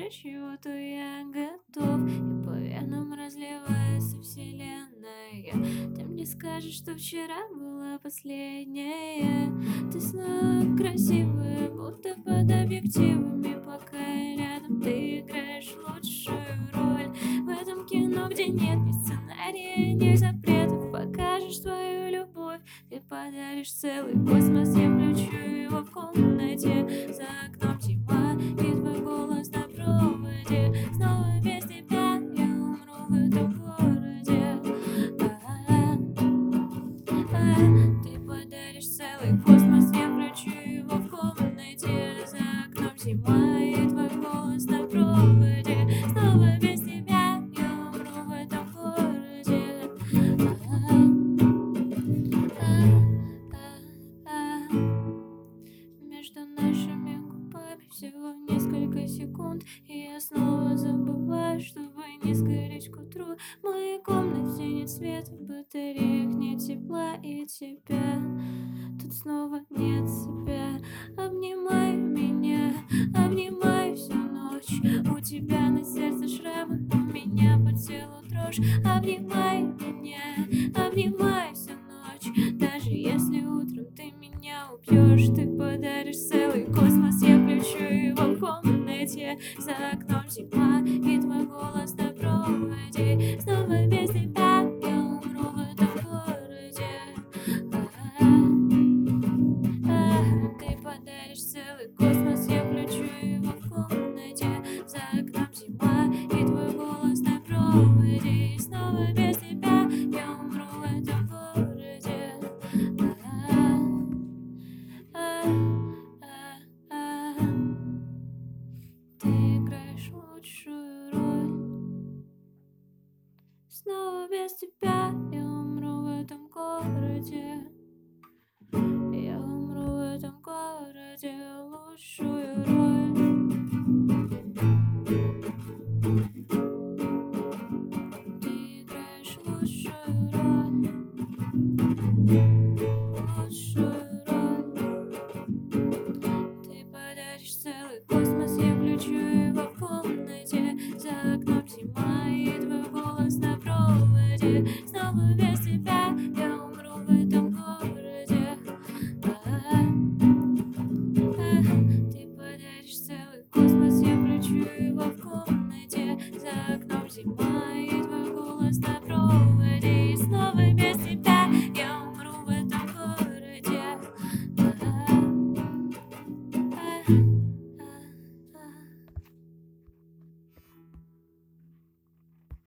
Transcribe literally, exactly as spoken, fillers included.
для чего-то я готов, и по венам разливается вселенная. Ты мне скажешь, что вчера была последняя. Ты снова красивая, будто под объективами. Пока я рядом, ты играешь лучшую роль в этом кино, где нет ни сценария, ни запретов. Покажешь свою любовь, ты подаришь целый космос. Я включу его в комнате, за окном зима, и твой голос на проводе. Снова без тебя я умру в этом городе. А-а-а. А, ты подаришь целый космос, я включу его в комнате, за окном зима, и твой голос на проводе. Снова без тебя я умру в этом городе. А-а-а. А-а-а. Между нашими губами всего несколько секунд, и я снова забываю, чтобы не сгореть к утру. В моей комнате нет света, в батареях нет тепла, и тебя тут снова нет тебя. Обнимай меня, обнимай всю ночь. У тебя на сердце шрамы, у меня по телу дрожь. Обнимай меня, обнимай всю ночь. Даже если утром ты меня убьешь, ты подаришь целый космос. Я включу его в комнате, за окном зима, и твой голос на проводе. Снова без тебя я умру в этом городе. А-а-а. Ты подаришь целый космос, я включу его в комнате, за окном зима, и твой голос на проводе. И снова без тебя я умру в этом городе. А-а-а. Ты играешь лучшую роль. Снова без тебя я умру в этом городе. Я умру в этом городе лучшую роль. Ты играешь лучшую роль. Лучшую роль. Ты подаришь целый космос, я включу его в комнате, за окном зима, и твой голос на проводе. Снова без тебя я умру в этом городе. А-а-а. Ты подаришь целый космос, я включу его в комнате, за окном зима, и твой голос на